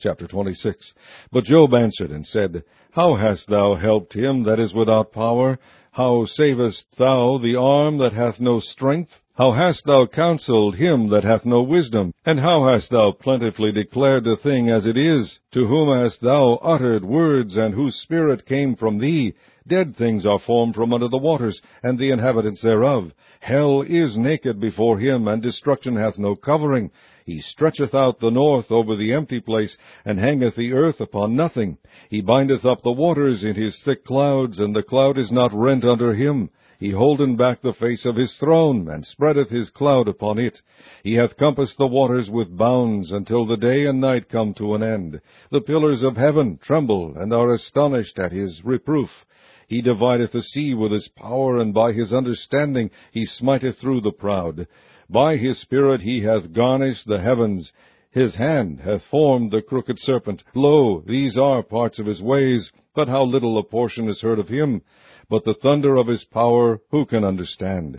Chapter 26. But Job answered and said, How hast thou helped him that is without power? How savest thou the arm that hath no strength? How hast thou counseled him that hath no wisdom? And how hast thou plentifully declared the thing as it is? To whom hast thou uttered words, and whose spirit came from thee? Dead things are formed from under the waters, and the inhabitants thereof. Hell is naked before him, and destruction hath no covering. He stretcheth out the north over the empty place, and hangeth the earth upon nothing. He bindeth up the waters in his thick clouds, and the cloud is not rent under him. He holden back the face of his throne, and spreadeth his cloud upon it. He hath compassed the waters with bounds, until the day and night come to an end. The pillars of heaven tremble, and are astonished at his reproof. He divideth the sea with his power, and by his understanding he smiteth through the proud. By his spirit he hath garnished the heavens. His hand hath formed the crooked serpent. Lo, these are parts of his ways, but how little a portion is heard of him. But the thunder of his power who can understand?